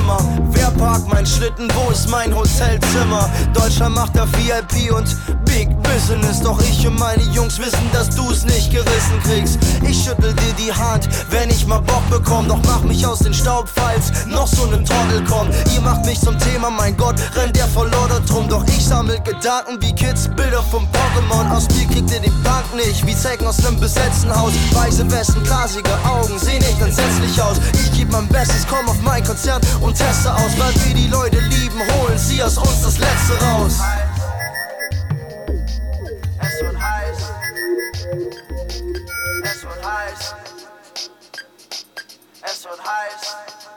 Nummer. Wer parkt mein Schlitten, wo ist mein Hotelzimmer? Deutschland macht auf VIP und Big Business. Doch ich und meine Jungs wissen, dass du's nicht gerissen kriegst. Ich schüttel dir die Hand, wenn ich mal Bock bekomm. Doch mach mich aus den Staub, falls noch so ne Trottel kommt. Ihr macht mich zum Thema, mein Gott, rennt der voll Lorder drum. Doch ich sammel Gedanken wie Kids, Bilder vom Pokémon. Aus mir kriegt ihr den Bank nicht, wie Zecken aus nem besetzten Haus. Weiße Westen, glasige Augen, seh nicht entsetzlich aus. Ich geb mein Bestes, komm auf mein Konzert und teste aus. Weil wir die Leute lieben, holen sie aus uns das Letzte raus. Es wird heiß. Es wird heiß. Es wird heiß.